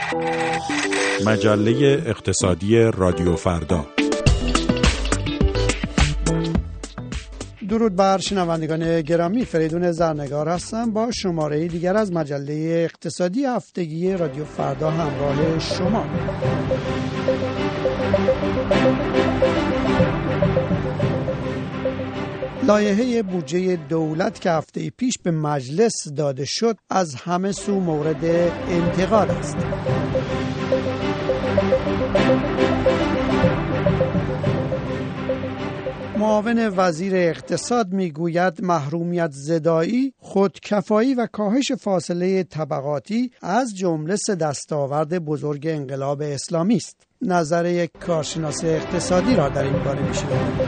مجله اقتصادی رادیو فردا. درود بر شنوندگان گرامی، فریدون زرنگار هستم با شماره دیگر از مجله اقتصادی هفتگی رادیو فردا همراه شما. لایحه بودجه دولت که هفته پیش به مجلس داده شد از همه سو مورد انتقاد است. معاون وزیر اقتصاد میگوید محرومیت زدایی، خودکفایی و کاهش فاصله طبقاتی از جمله سه دستاورد بزرگ انقلاب اسلامی است. نظر یک کارشناس اقتصادی را در این باره میشنویم.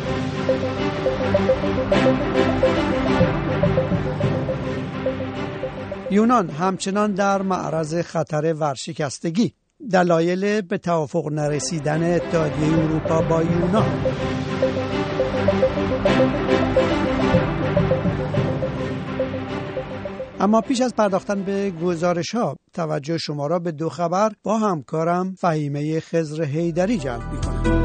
یونان همچنان در معرض خطر ورشکستگی. دلایل به توافق نرسیدن اتحادیه اروپا با یونان. اما پیش از پرداختن به گزارش‌ها، توجه شما را به دو خبر با همکارم فهیمه خضر حیدری جلب می‌کنم.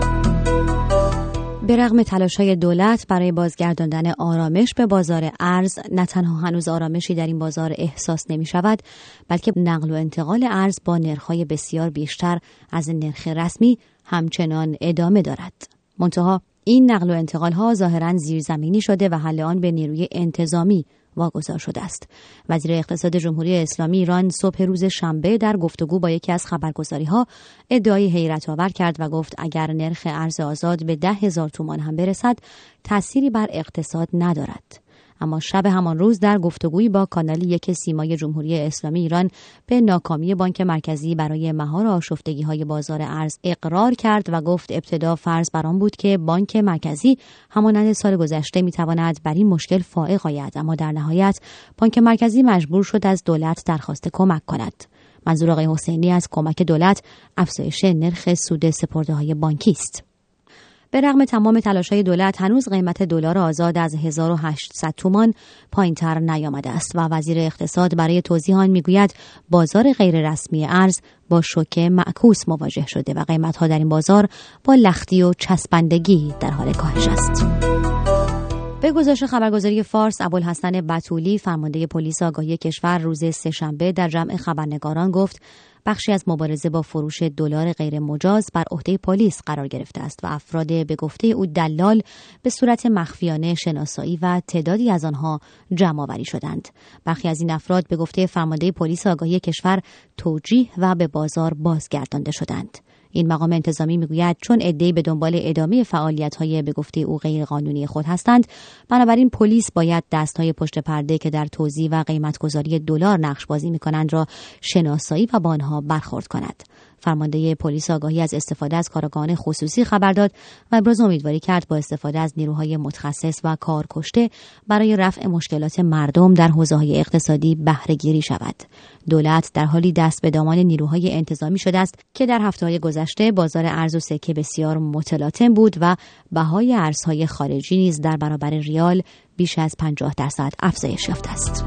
به رغم تلاش‌های دولت برای بازگرداندن آرامش به بازار ارز، نه تنها هنوز آرامشی در این بازار احساس نمی‌شود، بلکه نقل و انتقال ارز با نرخ‌های بسیار بیشتر از نرخ رسمی همچنان ادامه دارد. منتها این نقل و انتقال‌ها ظاهراً زیرزمینی شده و حل آن به نیروی انتظامی واگذار شده است. وزیر اقتصاد جمهوری اسلامی ایران صبح روز شنبه در گفتگو با یکی از خبرگزاری‌ها ادعای حیرت آور کرد و گفت اگر نرخ ارز آزاد به 10,000 تومان هم برسد تأثیری بر اقتصاد ندارد. اما شب همان روز در گفتگویی با کانال یک سیمای جمهوری اسلامی ایران به ناکامی بانک مرکزی برای مهار آشفتگی‌های بازار ارز اقرار کرد و گفت ابتدا فرض بر آن بود که بانک مرکزی همانند سال گذشته می‌تواند بر این مشکل فائق آید، اما در نهایت بانک مرکزی مجبور شد از دولت درخواست کمک کند. منظور آقای حسینی از کمک دولت افزایش نرخ سود سپرده‌های بانکی است. به رغم تمام تلاش‌های دولت هنوز قیمت دلار آزاد از 1800 تومان پایین‌تر نیامده است و وزیر اقتصاد برای توضیح آن میگوید بازار غیر رسمی ارز با شوک معکوس مواجه شده و قیمت‌ها در این بازار با لختی و چسبندگی در حال کاهش است. به گزارش خبرگزاری فارس، ابوالحسن بتولی فرمانده پلیس آگاهی کشور روز سه‌شنبه در جمع خبرنگاران گفت بخشی از مبارزه با فروش دلار غیر مجاز بر عهده پلیس قرار گرفته است و افراد به گفته او دلال به صورت مخفیانه شناسایی و تعدادی از آنها جمع آوری شدند. برخی از این افراد به گفته فرمانده پلیس آگاهی کشور توجیه و به بازار بازگردانده شدند. این مقام انتظامی میگوید چون عده‌ای به دنبال ادامه فعالیت‌های به گفته او غیر قانونی خود هستند، بنابراین پلیس باید دست‌های پشت پرده که در توزیع و قیمت‌گذاری دلار نقش بازی می‌کنند را شناسایی و با آنها برخورد کند. فرمانده پلیس آگاهی از استفاده از کارآگاهان خصوصی خبر داد و ابراز امیدواری کرد با استفاده از نیروهای متخصص و کارکشته برای رفع مشکلات مردم در حوزه‌های اقتصادی بهره گیری شود. دولت در حالی دست به دامان نیروهای انتظامی شده است که در هفته‌های گذشته بازار ارز و سکه بسیار متلاطم بود و بهای ارزهای خارجی نیز در برابر ریال بیش از 50% افزایش یافته است.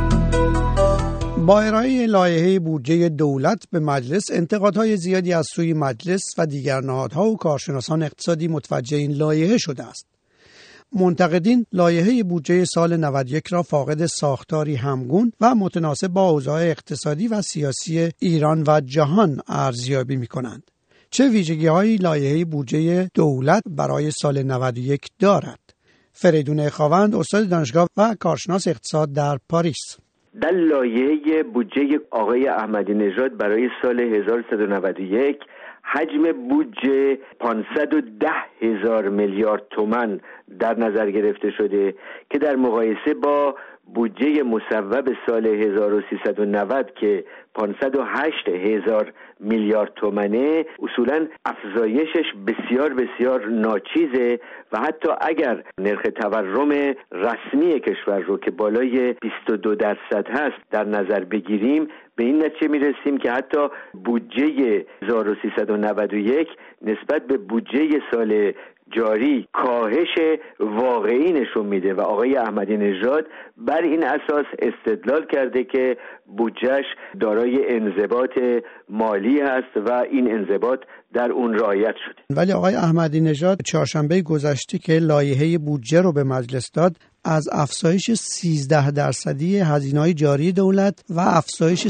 با ارائه لایحه بودجه دولت به مجلس، انتقادهای زیادی از سوی مجلس و دیگر نهادها و کارشناسان اقتصادی متوجه این لایحه شده است. منتقدین لایحه بودجه سال 91 را فاقد ساختاری همگون و متناسب با اوضاع اقتصادی و سیاسی ایران و جهان ارزیابی می‌کنند. چه ویژگی‌هایی لایحه بودجه دولت برای سال 91 دارد؟ فریدون خاوند، استاد دانشگاه و کارشناس اقتصاد در پاریس. در لایحه بودجه آقای احمدی نژاد برای سال 1391 حجم بودجه 510,000 میلیارد تومان در نظر گرفته شده که در مقایسه با بودجه مصوب سال 1390 که 508,000 میلیارد تومانه، اصولاً افزایشش بسیار بسیار ناچیزه و حتی اگر نرخ تورم رسمی کشور رو که بالای 22% هست در نظر بگیریم، به این نتیجه میرسیم که حتی بودجه 1391 نسبت به بودجه سال جاری کاهش واقعی نشون میده و آقای احمدی نژاد بر این اساس استدلال کرده که بودجهش دارای انضباط مالی هست و این انضباط در اون رعایت شده. ولی آقای احمدی نژاد چهارشنبه گذشته که لایحه بودجه رو به مجلس داد، از افزایش 13% هزینه‌های جاری دولت و افزایش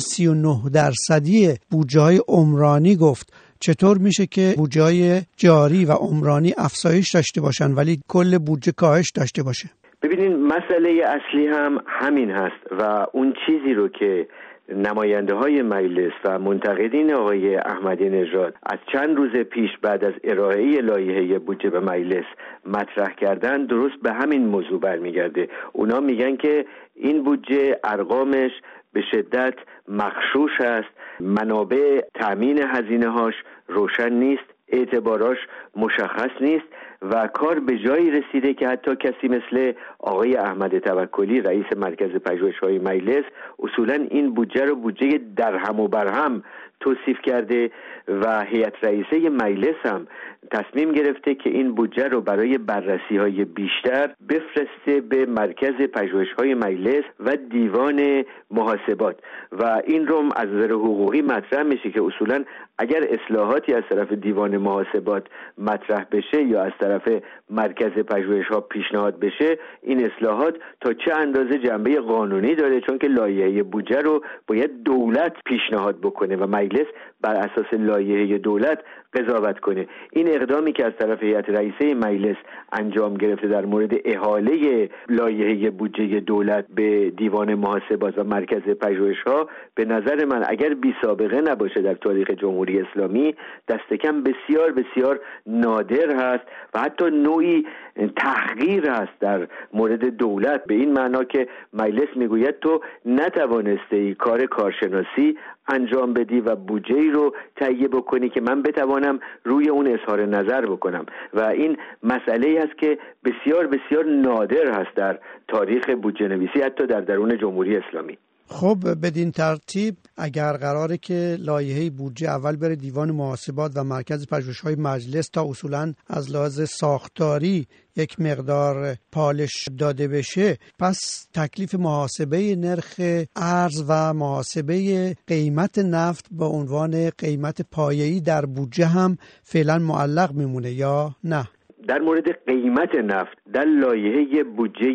39% بودجه‌های عمرانی گفت. چطور میشه که بودجه‌های جاری و عمرانی افزایش داشته باشن ولی کل بودجه کاهش داشته باشه؟ ببینید مسئله اصلی هم همین هست و اون چیزی رو که نماینده های مجلس و منتقدین آقای احمدی نژاد از چند روز پیش بعد از ارائه لایحه بودجه به مجلس مطرح کردن درست به همین موضوع برمیگرده. اونا میگن که این بودجه ارقامش به شدت مغشوش است، منابع تامین هزینه هاش روشن نیست، اعتباراش مشخص نیست و کار به جایی رسیده که حتی کسی مثل آقای احمد توکلی رئیس مرکز پژوهش‌های مجلس اصولاً این بودجه رو بودجه درهم و برهم توصیف کرده و هیئت رئیسه مجلس هم تصمیم گرفته که این بودجه رو برای بررسی‌های بیشتر بفرسته به مرکز پژوهش‌های مجلس و دیوان محاسبات و این رو از نظر حقوقی مطرح میشه که اصولاً اگر اصلاحاتی از طرف دیوان محاسبات مطرح بشه یا از طرف مرکز پژوهش‌ها پیشنهاد بشه، این اصلاحات تا چه اندازه جنبه قانونی داره، چون که لایحه بودجه رو باید دولت پیشنهاد بکنه و مجلس بر اساس لایحه دولت قضاوت کنه. این اقدامی که از طرف هیئت رئیسه مجلس انجام گرفته در مورد احاله لایحه بودجه دولت به دیوان محاسبات و مرکز پژوهش‌ها به نظر من اگر بی سابقه نباشه در تاریخ جمهوری اسلامی دست کم بسیار بسیار نادر هست و حتی نوعی تحقیر هست در مورد دولت، به این معنا که مجلس میگوید تو نتوانسته کار کارشناسی انجام بدی و بودجه‌ای رو تهیه بکنی که من بتوانم روی اون اظهار نظر بکنم و این مسئله‌ای است که بسیار بسیار نادر هست در تاریخ بودجه نویسی حتی در درون جمهوری اسلامی. خب بدین ترتیب اگر قراره که لایحه بودجه اول بره دیوان محاسبات و مرکز پژوهش‌های مجلس تا اصولاً از لحاظ ساختاری یک مقدار پالش داده بشه، پس تکلیف محاسبه نرخ ارز و محاسبه قیمت نفت به عنوان قیمت پایه‌ای در بودجه هم فعلا معلق میمونه یا نه؟ در مورد قیمت نفت در لایحه بودجه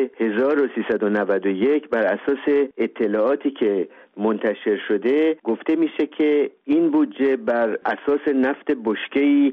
1391 بر اساس اطلاعاتی که منتشر شده گفته میشه که این بودجه بر اساس نفت بشکه‌ای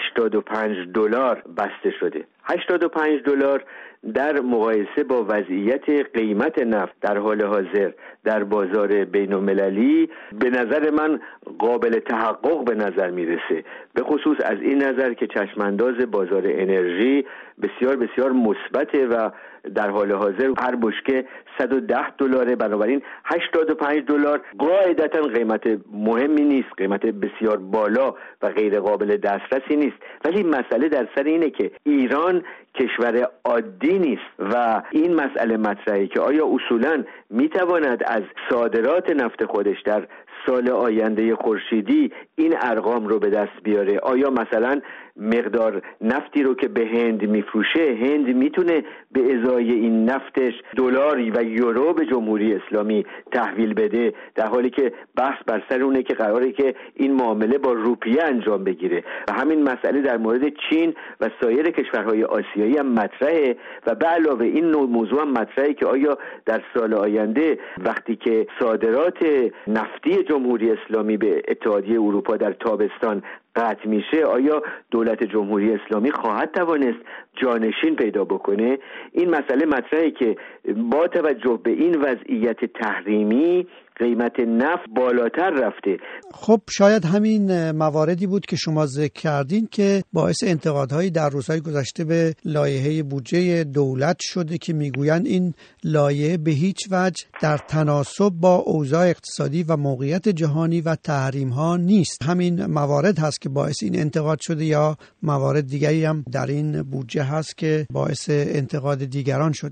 $85 بسته شده. $85 در مقایسه با وضعیت قیمت نفت در حال حاضر در بازار بین المللی به نظر من قابل تحقق به نظر میرسه، به خصوص از این نظر که چشمانداز بازار انرژی بسیار بسیار مثبته و در حال حاضر هر بشکه $110، بنابراین $85 قاعدتا قیمت مهمی نیست، قیمت بسیار بالا و غیر قابل دسترسی نیست. ولی مسئله در سر اینه که ایران کشور عادی نیست و این مسئله مطرحه که آیا اصولاً میتواند از صادرات نفت خودش در سال آینده خورشیدی این ارقام رو به دست بیاره؟ آیا مثلا مقدار نفتی رو که به هند میفروشه، هند میتونه به ازای این نفتش دلار و یورو به جمهوری اسلامی تحویل بده، در حالی که بحث بر سر اونه که قراره که این معامله با روپیه انجام بگیره؟ و همین مسئله در مورد چین و سایر کشورهای آسیایی هم مطرحه و به علاوه این نوع موضوع هم مطرحه که آیا در سال آینده وقتی که صادرات نفتی جمهوری اسلامی به اتحادیه اروپا در تابستان قطع میشه، آیا دولت جمهوری اسلامی خواهد توانست جانشین پیدا بکنه؟ این مسئله مطرحه که با توجه به این وضعیت تحریمی قیمت نفت بالاتر رفته. خب شاید همین مواردی بود که شما ذکر کردین که باعث انتقادهایی در روزهای گذشته به لایحه بودجه دولت شده که میگویند این لایحه به هیچ وجه در تناسب با اوضاع اقتصادی و موقعیت جهانی و تحریم ها نیست. همین موارد هست که باعث این انتقاد شده یا موارد دیگری هم در این بودجه هست که باعث انتقاد دیگران شده؟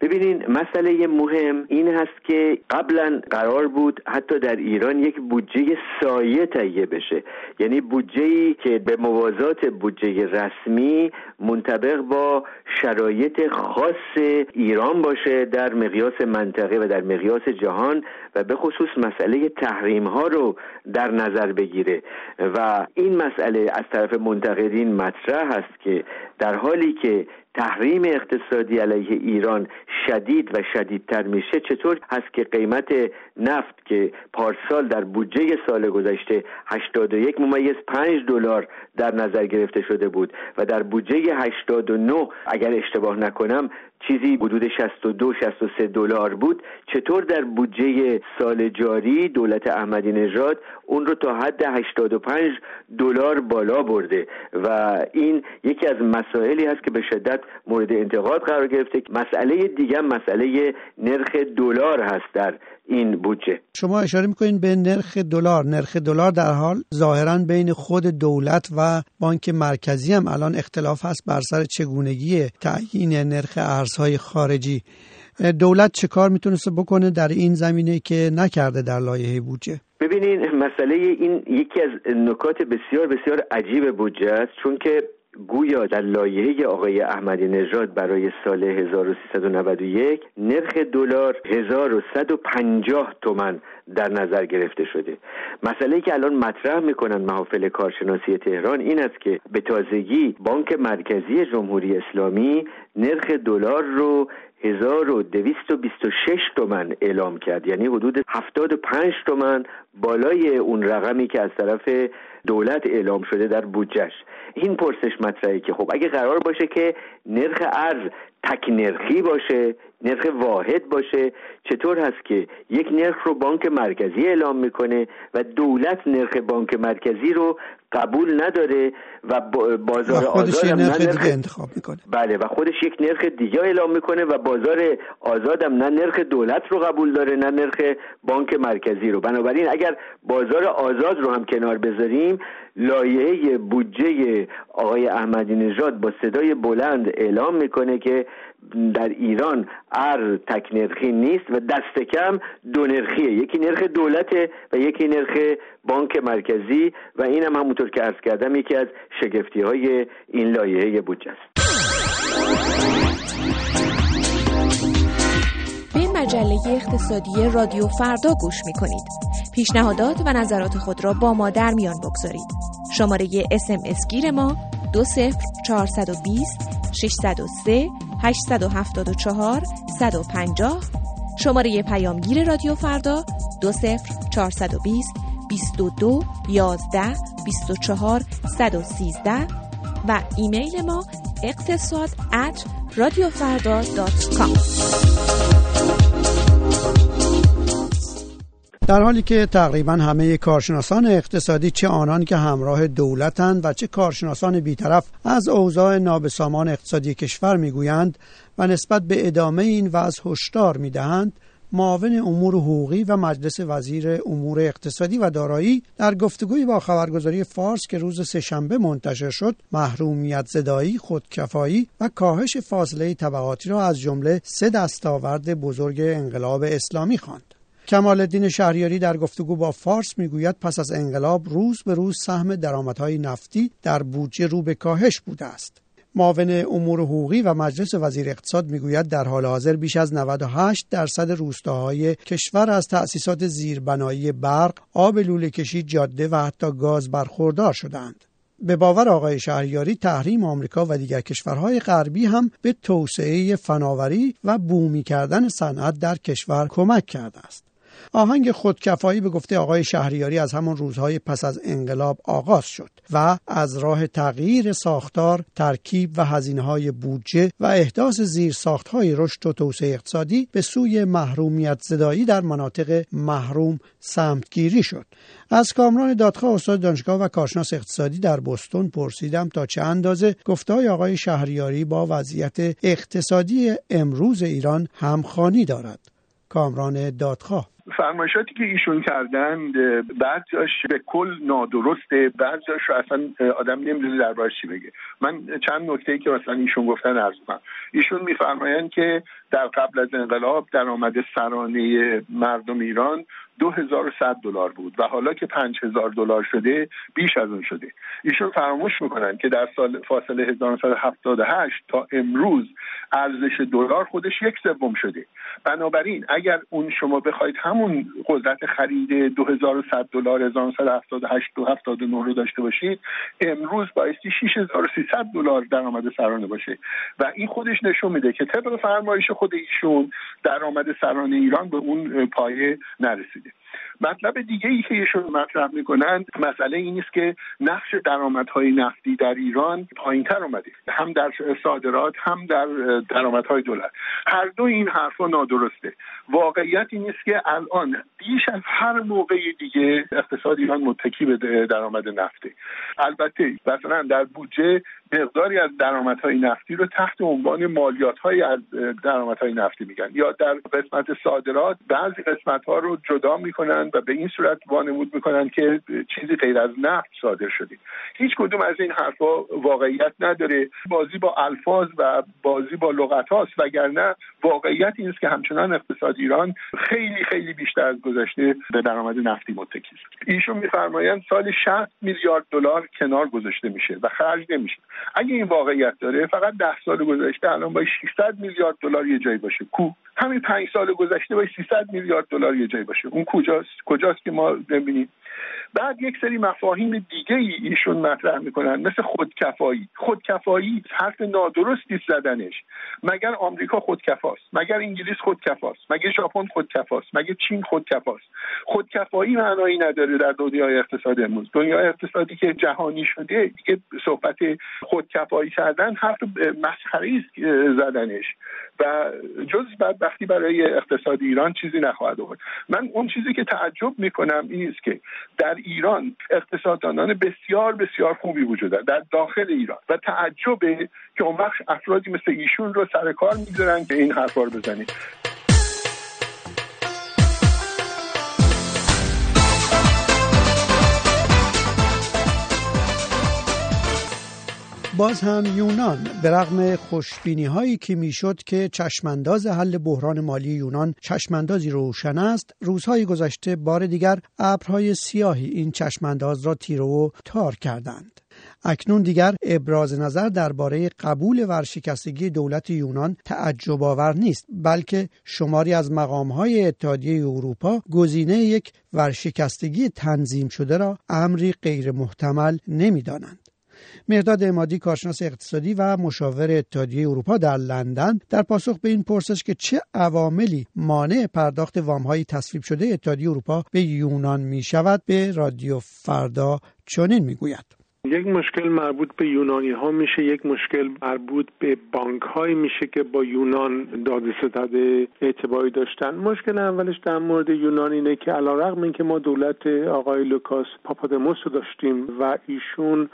ببینین مسئله مهم این هست که قبلا قرار بود حتی در ایران یک بودجه سایه تهیه بشه، یعنی بودجه‌ای که به موازات بودجه رسمی منطبق با شرایط خاص ایران باشه در مقیاس منطقه و در مقیاس جهان و به خصوص مسئله تحریم ها رو در نظر بگیره. و این مسئله از طرف منتقدین مطرح هست که در حالی که تحریم اقتصادی علیه ایران شدید و شدیدتر میشه، چطور هست که قیمت نفت که پارسال در بودجه سال گذشته 81.5 دلار در نظر گرفته شده بود و در بودجه 89 اگر اشتباه نکنم چیزی حدود 62-63 دلار بود، چطور در بودجه سال جاری دولت احمدی نژاد اون رو تا حد 85 دلار بالا برده و این یکی از مسائلی هست که به شدت مورد انتقاد قرار گرفته. مسئله دیگه مسئله نرخ دلار هست در این بودجه. شما اشاره میکنین به نرخ دلار. نرخ دلار در حال ظاهراً بین خود دولت و بانک مرکزی هم الان اختلاف هست بر سر چگونگی تعیین نرخ ارزهای خارجی. دولت چه کار میتونسته بکنه در این زمینه که نکرده در لایحه بودجه؟ ببینین مسئله این یکی از نکات بسیار بسیار عجیب بودجه است، چون که گویا در لایحه آقای احمدی نژاد برای سال 1391 نرخ دلار 1150 تومان در نظر گرفته شده. مسئله‌ای که الان مطرح میکنن محافل کارشناسی تهران این است که به تازگی بانک مرکزی جمهوری اسلامی نرخ دلار رو 1226 تومان اعلام کرد، یعنی حدود 75 تومان بالای اون رقمی که از طرف دولت اعلام شده در بودجهش. این پرسش مطرحه که خب اگه قرار باشه که نرخ ارز تک نرخی باشه، نرخ واحد باشه، چطور هست که یک نرخ رو بانک مرکزی اعلام میکنه و دولت نرخ بانک مرکزی رو قبول نداره و بازار آزاد هم نرخ دیگه انتخاب میکنه؟ بله، و خودش یک نرخ دیگه اعلام میکنه و بازار آزاد هم نه نرخ دولت رو قبول داره نه نرخ بانک مرکزی رو. بنابراین اگر بازار آزاد رو هم کنار بذاریم، لایحه بودجه آقای احمدی نژاد با صدای بلند اعلام میکنه که در ایران ارز تک نرخی نیست و دست کم دو نرخیه، یکی نرخ دولته و یکی نرخ بانک مرکزی و این هم همونطور که عرض کردم یکی از شگفتی های این لایحه بودجه است. به مجله اقتصادی رادیو فردا گوش میکنید. پیشنهادات و نظرات خود را با ما در میان بگذارید. شماره SMS گیر ما 20420 603 874 150. شماره پیامگیر رادیو فردا 20420 22 11 24 113 و ایمیل ما اقتصاد@radiofarda.com. در حالی که تقریبا همه کارشناسان اقتصادی، چه آنان که همراه دولتند و چه کارشناسان بیطرف، از اوضاع نابسامان اقتصادی کشور میگویند و نسبت به ادامه این وضع هشدار میدهند، معاون امور حقوقی و مجلس وزیر امور اقتصادی و دارایی در گفتگویی با خبرگزاری فارس که روز سه‌شنبه منتشر شد، محرومیت زدایی، خودکفایی و کاهش فاصله طبقاتی را از جمله 3 دستاورد بزرگ انقلاب اسلامی خواند. کمال‌الدین شهریاری در گفتگو با فارس میگوید پس از انقلاب روز به روز سهم درآمدهای نفتی در بودجه رو به کاهش بوده است. معاون امور حقوقی و مجلس وزیر اقتصاد میگوید در حال حاضر بیش از 98% روستاهای کشور از تأسیسات زیربنایی برق، آب لوله‌کشی، جاده و حتی گاز برخوردار شدند. به باور آقای شهریاری، تحریم آمریکا و دیگر کشورهای غربی هم به توسعه فناوری و بومی کردن صنعت در کشور کمک کرده است. آهنگ خودکفایی به گفته آقای شهریاری از همان روزهای پس از انقلاب آغاز شد و از راه تغییر ساختار، ترکیب و هزینه‌های بودجه و احداث زیرساخت‌های رشد و توسعه اقتصادی به سوی محرومیت زدایی در مناطق محروم سمتگیری شد. از کامران دادخواه، استاد دانشگاه و کارشناس اقتصادی در بوستون، پرسیدم تا چه اندازه گفته‌های آقای شهریاری با وضعیت اقتصادی امروز ایران همخوانی دارد. کامران دادخواه: فرمایشاتی که ایشون کردن بعضیش به کل نادرسته، بعضیش اصلا آدم نمیدونه دربارش چی بگه. من چند نکته‌ای که مثلا ایشون گفتن عرض کنم. ایشون میفرمایند که در قبل از انقلاب درآمد سرانه مردم ایران $2100 بود و حالا که $5000 شده بیش از اون شده. ایشون فراموش میکنن که در سال فاصله 1978 تا امروز ارزش دلار خودش 1/3 شده. بنابراین اگر اون شما بخواید همون قدرت خرید $2100 1978 و 79 رو داشته باشید، امروز بایستی $6300 درآمد سرانه باشه و این خودش نشون میده که طبق فرمایش خود ایشون درآمد سرانه ایران به اون پایه نرسید. مطلب دیگه ای که ایشون مطرح میکنن مسئله این است که نقش درآمدهای نفتی در ایران پایین‌تر اومده، هم در صادرات هم در درآمدهای دولت. هر دو این حرفا نادرسته. واقعیت این است که الان بیش از هر موقع دیگه اقتصاد ایران متکی به درآمد نفته. البته مثلا در بودجه مقداری از درآمدهای نفتی رو تحت عنوان مالیات‌های از درآمدهای نفتی میگن، یا در قسمت صادرات بعضی قسمت‌ها رو جدا میکنن و به این صورت وانمود میکنن که چیزی غیر از نفت صادر شده. هیچ کدوم از این حرفا واقعیت نداره. بازی با الفاظ و بازی با لغت هاست، وگرنه واقعیت این است که همچنان اقتصاد ایران خیلی خیلی بیشتر از گذشته به درآمد نفتی متکی است. ایشون میفرمایند سال $60 میلیارد کنار گذاشته میشه و خرج نمیشه. اگه این واقعیت داره فقط 10 سال گذشته الان با $600 میلیارد یه جایی باشه. کو همین 5 سال گذشته با $300 میلیارد یه جایی باشه. اون کجاست که ما ببینیم؟ بعد یک سری مفاهیم دیگه ایشون مطرح میکنن مثل خودکفایی حرف نادرستی زدنش. مگر آمریکا خودکفاست؟ مگر انگلیس خودکفاست؟ مگر ژاپن خودکفاست؟ مگر چین خودکفاست؟ خودکفایی معنایی نداره در دنیای اقتصاد امروز. دنیای اقتصادی که جهانی شده دیگه صحبت خودکفایی کردن حرف مسخره‌ای است زدنش و جز بدبختی برای اقتصاد ایران چیزی نخواهد آورد. من اون چیزی که تعجب میکنم این است که در ایران اقتصاددانان بسیار بسیار خوبی وجود دارند در داخل ایران و تعجبه که اون وقت افرادی مثل ایشون رو سر کار میذارن که این حرفا رو بزنید. باز هم یونان به رغم خوشبینی هایی که میشد که چشمانداز حل بحران مالی یونان چشماندازی روشن است، روزهای گذشته بار دیگر ابرهای سیاهی این چشمانداز را تیره و تار کردند. اکنون دیگر ابراز نظر درباره قبول ورشکستگی دولت یونان تعجب آور نیست، بلکه شماری از مقام‌های اتحادیه اروپا گزینه یک ورشکستگی تنظیم شده را امری غیر محتمل نمی‌دانند. مهرداد عمادی، کارشناس اقتصادی و مشاور اتحادیه اروپا در لندن، در پاسخ به این پرسش که چه عواملی مانع پرداخت وام‌های تصویب شده اتحادیه اروپا به یونان می‌شود به رادیو فردا چنین می‌گوید: یک مشکل مربوط به یونانی ها میشه، یک مشکل مربوط به بانک های میشه که با یونان دادستد اعتباری داشتن. مشکل اولش در مورد یونان اینه که علیرغم اینکه ما دولت آقای لوکاس پاپادموس رو داشتیم و ایشون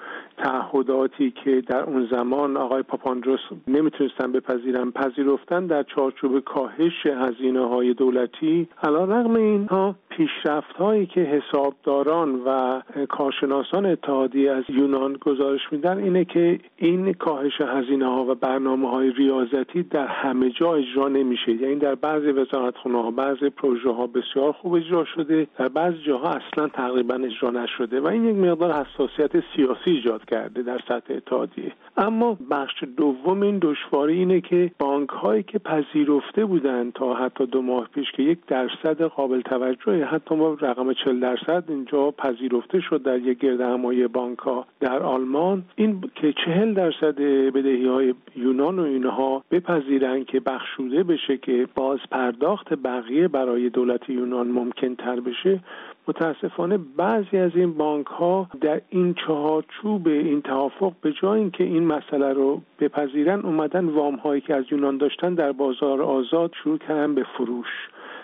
تعهداتی که در اون زمان آقای پاپاندروس نمیتونستن بپذیرن پذیرفتن در چارچوب کاهش هزینه های دولتی، علیرغم اینها پیشرفت هایی که حسابداران و کارشناسان اتحادیه از یونان گزارش میدن اینه که این کاهش هزینه ها و برنامه های ریاضتی در همه جا اجرا نمیشه. یعنی در بعضی وزارتخانه ها بعضی پروژه ها بسیار خوب اجرا شده، در بعضی جاها اصلا تقریبا اجرا نشده و این یک مقدار حساسیت سیاسی ایجاد کرده در سطح اتحادیه. اما بخش دوم این دشواری اینه که بانک هایی که پذیرفته بودن تا حتی 2 ماه پیش که 1% قابل توجه، حتی با رقم 40% اینجا پذیرفته شد در یک گردهمایی بانک ها در آلمان، این که 40% بدهی های یونان و اینها بپذیرن که بخشوده بشه که باز پرداخت بقیه برای دولت یونان ممکن تر بشه، متاسفانه بعضی از این بانک ها در این چارچوب این توافق به جای اینکه این مسئله رو بپذیرن اومدن وام هایی که از یونان داشتن در بازار آزاد شروع کردن به فروش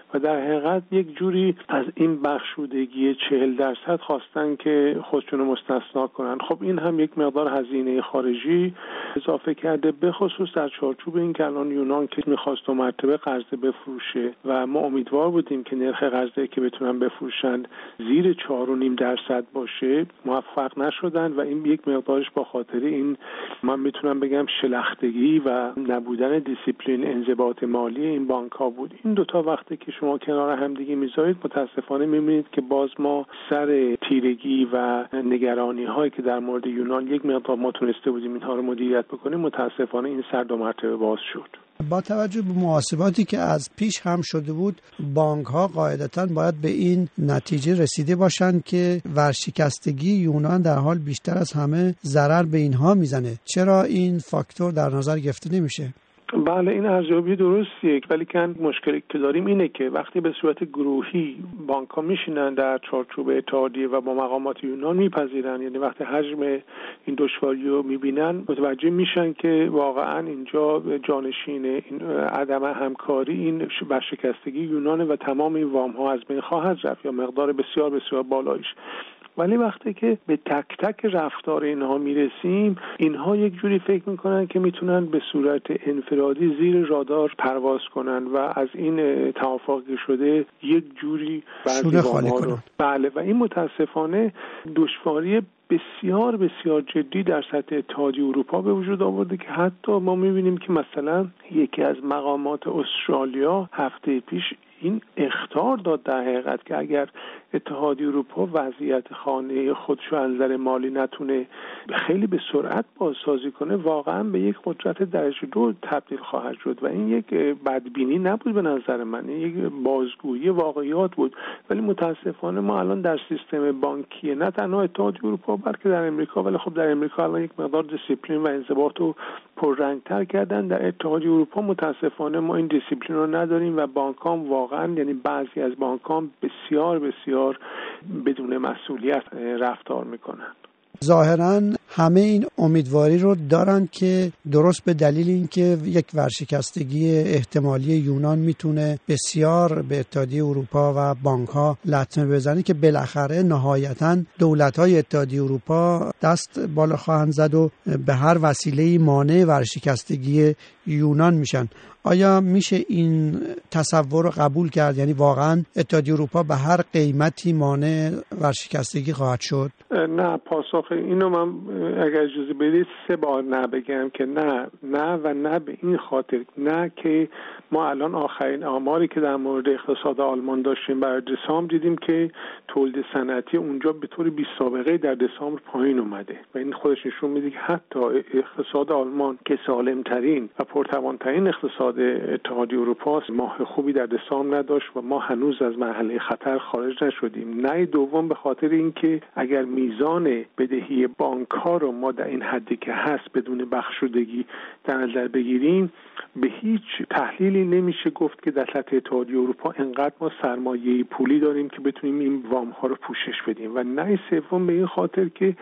و در حقیقت یک جوری از این بخشودگی 40% خواستن که خودشون رو مستثنا کنن. خب این هم یک مقدار هزینه خارجی اضافه کرده، به خصوص در چارچوب این که الان یونان که میخواست 2 مرتبه قرضه بفروشه و ما امیدوار بودیم که نرخ قرضه که بتونن بفروشن زیر 4.5% باشه، موفق نشدن و این یک مقدارش با خاطر این من میتونم بگم شلختگی و نبودن دیسیپلین انضباط مالی این بانک ها بود. این دوتا وقتی که شما کنار هم دیگه میذارید متاسفانه میبینید که باز ما سر تیرگی و نگرانی هایی که در مورد یونان یک مقدار ما تونسته بودیم اینها رو مدیریت بکنیم، متاسفانه این سر 2 مرتبه باز شد. با توجه به محاسباتی که از پیش هم شده بود، بانک ها قاعدتاً باید به این نتیجه رسیده باشند که ورشکستگی یونان در حال بیشتر از همه ضرر به اینها میزنه. چرا این فاکتور در نظر گرفته نمیشه؟ بله این ارزیابی درستیه، ولی که مشکلی که داریم اینه که وقتی به صورت گروهی بانک‌ها میشینن در چارچوب اتحادیه و با مقامات یونان میپذیرن، یعنی وقتی حجم این دشواری رو میبینن متوجه میشن که واقعا اینجا جانشین این عدم همکاری این ورشکستگی یونانه و تمام این وام‌ها از بین خواهد رفت یا مقدار بسیار بسیار بالایش. ولی وقتی که به تک تک رفتار اینها میرسیم، اینها یک جوری فکر میکنن که میتونن به صورت انفرادی زیر رادار پرواز کنن و از این توافقی شده یک جوری سود خالی کنن. بله و این متاسفانه دشواری بسیار بسیار جدی در سطح اتحادیه اروپا به وجود آورده که حتی ما میبینیم که مثلا یکی از مقامات استرالیا هفته پیش این اخطار داد در حقیقت که اگر اتحادیه اروپا وضعیت خانه خودش از نظر مالی نتونه خیلی به سرعت بازسازی کنه، واقعا به یک قدرت درجه 2 تبدیل خواهد شد و این یک بدبینی نبود به نظر من، این یک بازگویی واقعیات بود. ولی متاسفانه ما الان در سیستم بانکی نه تنها اتحادیه اروپا بلکه در امریکا، ولی خب در امریکا الان یک مقدار دیسیپلین و انضباط رو پررنگ‌تر کردن، در اتحادیه اروپا متاسفانه ما این دیسیپلین رو نداریم و بانک‌ها واقعا یعنی بعضی از بانک‌ها بسیار بسیار بدون مسئولیت رفتار میکنن. ظاهراً همه این امیدواری رو دارن که درست به دلیل اینکه یک ورشکستگی احتمالی یونان میتونه بسیار به اتحادیه اروپا و بانک‌ها لطمه بزنه که بالاخره نهایتاً دولت‌های اتحادیه اروپا دست بالا خواهند زد و به هر وسیله‌ای مانع ورشکستگی یونان میشن. آیا میشه این تصور رو قبول کرد؟ یعنی واقعا اتحادیه اروپا به هر قیمتی مانع ورشکستگی خواهد شد؟ نه، پاسخ اینو من اگر اجازه بدید 3 بار نه بگم که نه و نه به این خاطر نه که ما الان آخرین آماری که در مورد اقتصاد آلمان داشتیم برای دسامبر دیدیم که تولید صنعتی اونجا به طور بی سابقه در دسامبر پایین اومده و این خودش نشون میده که حتی اقتصاد آلمان که سالمترین و پرتوانترین اقتصاد اتحادیه اروپا ماه خوبی در دسامبر نداشت و ما هنوز از مرحله خطر خارج نشدیم. نه دوم به خاطر اینکه اگر میزان بدهی بانک‌ها رو ما در این حدی که هست بدون بخشودگی در نظر بگیریم، به هیچ تحلیلی نمیشه گفت که در سطح اتحادیه اروپا انقدر ما سرمایه پولی داریم که بتونیم این وام‌ها رو پوشش بدیم. و نه سوم به این خاطر که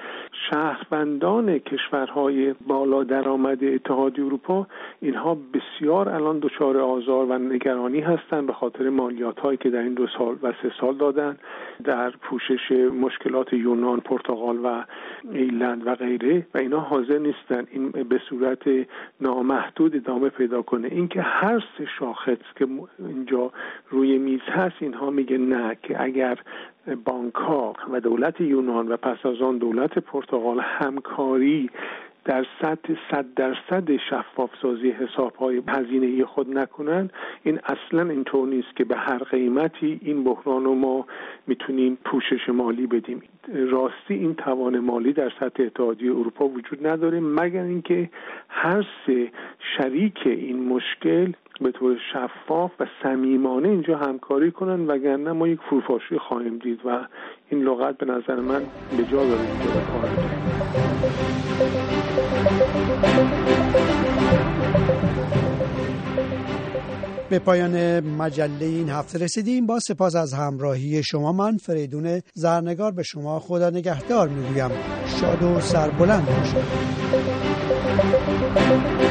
شهروندان کشورهای بالا درآمد اتحادیه اروپا اینها بسیار الان دچار آزار و نگرانی هستند به خاطر مالیات‌هایی که در این 2 سال و 3 سال دادن در پوشش مشکلات یونان، پرتغال و ایرلند و غیره و اینا حاضر نیستن این به صورت نامحدود ادامه پیدا کنه. اینکه هر 3 شاخص که اینجا روی میز هست اینها میگه نه، که اگر بانک‌ها و دولت یونان و پس از آن دولت پرتغال همکاری در سطح 100% شفاف سازی حساب‌های هزینه‌ای خود نکنن، این اصلاً اینطور نیست که به هر قیمتی این بحران رو ما میتونیم پوشش مالی بدیم. راستی این توان مالی در سطح اتحادیه اروپا وجود نداره مگر اینکه هر 3 شریک این مشکل به طور شفاف و صمیمانه اینجا همکاری کنن، وگرنه ما یک فروپاشی خواهیم دید و این لغت به نظر من به جا داره اینجا به کار به پایان مجله این هفته رسیدیم. با سپاس از همراهی شما، من فریدون زرنگار به شما خدا نگهدار میگویم. شاد و سربلند باشید.